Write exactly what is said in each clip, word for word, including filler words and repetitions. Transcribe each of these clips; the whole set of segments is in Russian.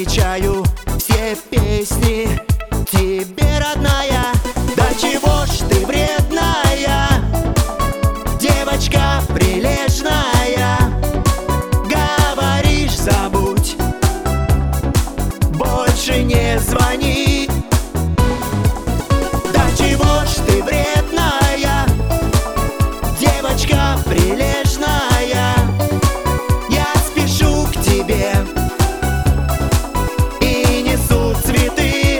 отвечаю все песни тебе, родная. Да чего ж ты вредная, девочка прилежная. Говоришь, забудь, больше не звони. Да чего ж ты вредная, девочка прилежная. Я спешу к тебе и несу цветы.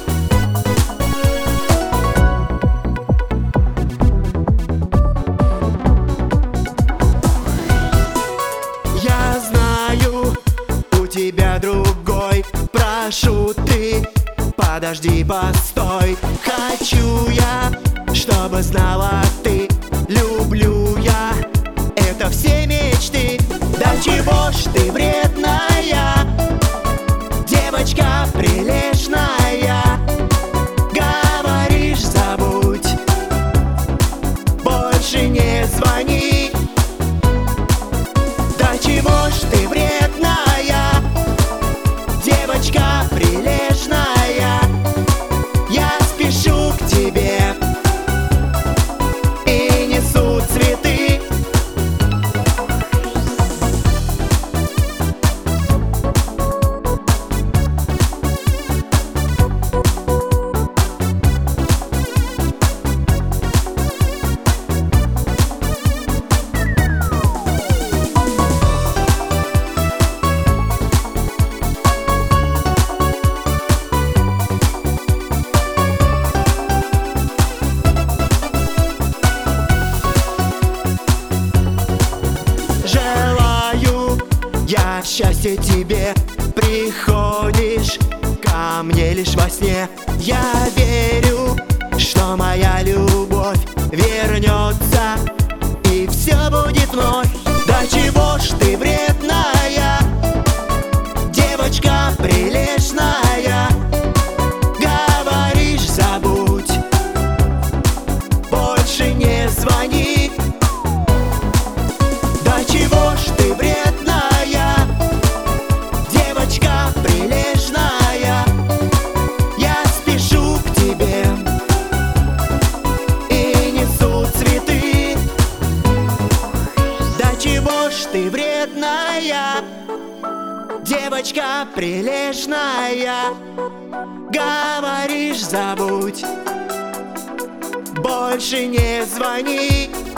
Я знаю, у тебя другой. Прошу ты, подожди, постой. Хочу я, чтобы знала ты, люблю я, это все мечты. Да чего ж ты вредная, девочка прилежная. Говоришь, забудь, больше не звони. Да чего ж ты вредная, девочка прилежная. Я спешу к тебе и несу цветы. Я счастье тебе, приходишь ко мне лишь во сне. Я верю, что моя любовь вернется и все будет вновь. Да чего ж ты вредная, девочка прилежная. Говоришь, забудь, больше не звони. Да чего ж ты вредная, девочка прилежная. Я спешу к тебе и несу цветы. Да чего ж ты вредная, девочка прилежная. Говоришь, забудь, больше не звони.